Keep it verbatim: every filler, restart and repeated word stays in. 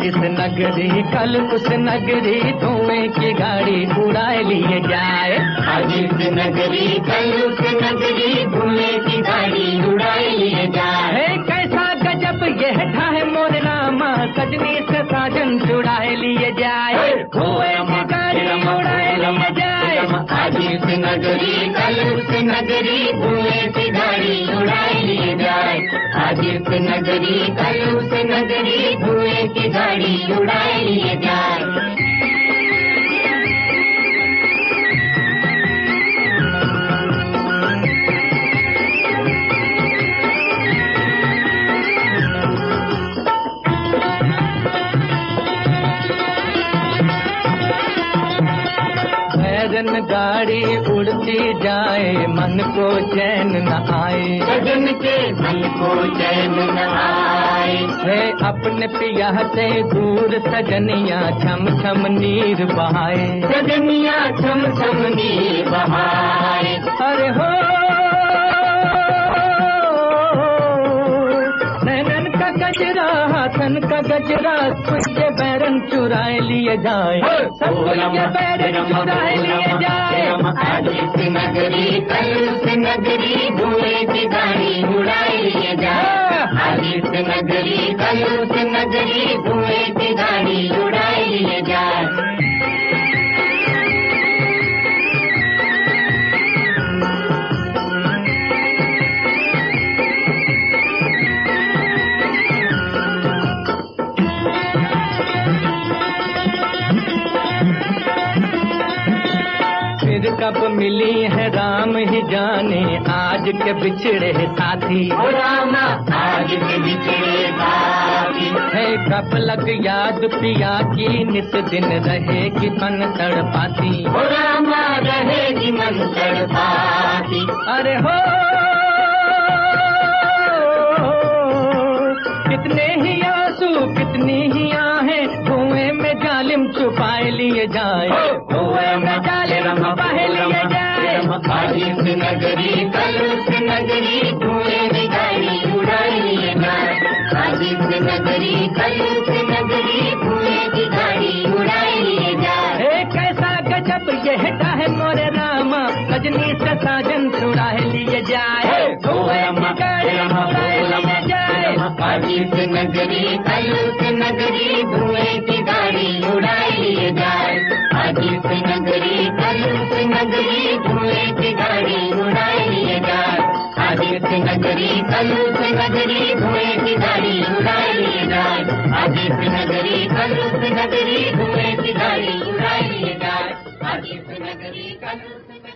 इस नगरी कल उस नगरी धुएं की गाड़ी उड़ाए लिए जाए। आज इस नगरी कल उस नगरी धुएं की गाड़ी उड़ाए लिए जाए। कैसा गजब यह ठाह मोर रामा सजनी से साजन छुड़ाए लिए जाए। धुएं की गाड़ी उड़ाए लिए जाए। आज इस नगरी कल उस नगरी धुएं की गाड़ी उड़ाए लिए जाए। आज इस नगरी कल उस नगरी धुएं की गाड़ी उड़ाए लिए जाए। सजन गाड़ी उड़ती जाए मन को चैन न आए। सजन के मन को चैन न आए। है अपने पिया से दूर सजनिया छम छम नीर बहाए। सजनिया छम छम नीर बहाए। अरे हो नैनन का गजरा हाथन का गजरा तुझे बैरन चुराए लिए जाए। सबके बैरन चुराए लिए जाए। आज इस नगरी कल उस नगरी धुएं की गाड़ी उड़ाए लिए जाए। आज इस नगरी कल उस नगरी धुएं की गाड़ी उड़ाए लिए जाए। कब मिली है राम ही जाने आज के बिछड़े साथी। ओ रामा आज के बिछड़े साथी। है कब लग याद पिया की नित दिन रहेगी मन तड़पाती। ओ रामा रहेगी मन तड़पाती। अरे हो कितने ही आंसू कितनी ही आहें धुएं में जालिम छुपाए लिए जाए। धुएं में जालिम छुपाए लिए जाए। आज इस नगरी कल उस नगरी धुएं की गाड़ी उड़ाए लिए जाए। आज इस नगरी कल उस नगरी धुएं की गाड़ी उड़ाए लिए जाए। कैसा गजब यह है मोरे रामा सजनी से साजन छुड़ाए लिए जाए। धुएं की गाड़ी उड़ाए लिए जाए। आज इस नगरी कल उस नगरी धुएं की गाड़ी उड़ाए लिए जाए। आज इस नगरी कल उस नगरी धुएं की गाड़ी उड़ाए लिए जाए। आज इस नगरी कल उस नगरी धुएं की गाड़ी उड़ाए लिए जाए। आज इस नगरी कल उस नगरी धुएं की गाड़ी उड़ाए लिए जाए। आज इस नगरी कल उस